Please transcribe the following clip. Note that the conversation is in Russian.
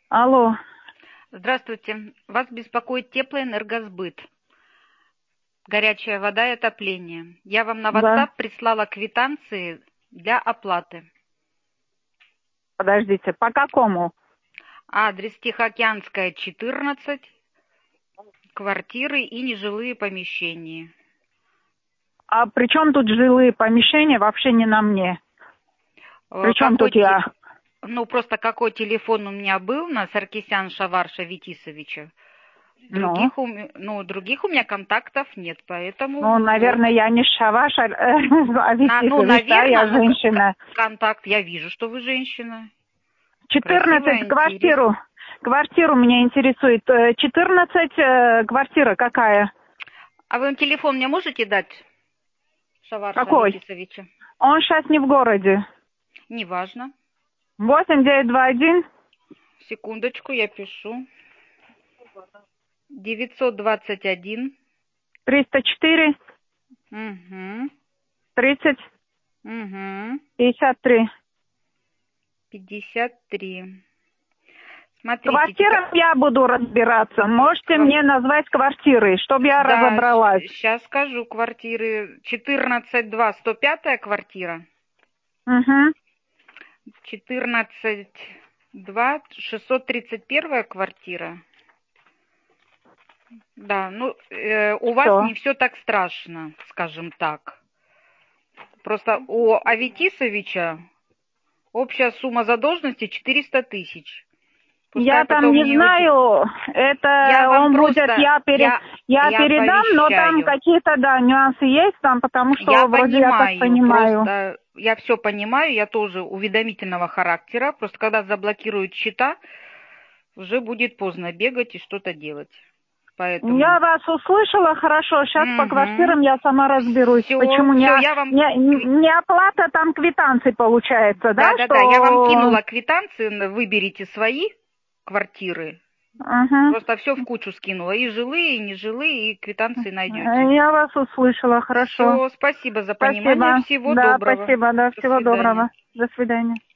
Алло. Здравствуйте. Вас беспокоит Теплоэнергосбыт. Горячая вода и отопление. Я вам на Да. WhatsApp прислала квитанции для оплаты. Подождите, по какому? Адрес Тихоокеанская, 14, квартиры и нежилые помещения. А при чем тут жилые помещения? Вообще не на мне. При чем тут я? Просто какой телефон у меня был на Саркисян Шаварша Витисовича. Ну? Других у меня контактов нет, поэтому... Ну, наверное, я не Шаваш, а Витисович, да, я женщина. Контакт, я вижу, что вы женщина. 14 квартиру меня интересует. 14 квартира какая? А вы телефон мне можете дать, Шаварша Какой? Витисовича? Он сейчас не в городе. Неважно. 8921. Секундочку, я пишу. 921. 304. Угу. 30. Угу. 53. 53. С Смотрите. квартирам я буду разбираться. Можете мне назвать квартиры, чтобы я разобралась. Сейчас скажу квартиры. 14-2, 105-я квартира. Угу. 14-2, 631-я квартира. Да, у вас не все так страшно, скажем так. Просто у Аветисовича общая сумма задолженности 400 тысяч. Я там не знаю, это он будет, я передам, но там какие-то, нюансы есть там, потому что я так понимаю. Просто я все понимаю, я тоже уведомительного характера, просто когда заблокируют счета, уже будет поздно бегать и что-то делать. Поэтому... Я вас услышала хорошо, сейчас по квартирам я сама разберусь. Почему не оплата там квитанций получается, да? Да, я вам кинула квитанции, выберите свои квартиры. Просто все в кучу скинула. И жилые, и нежилые, и квитанции найдете. Я вас услышала, хорошо. Все, спасибо за понимание. Всего доброго. Спасибо, всего доброго. До свидания.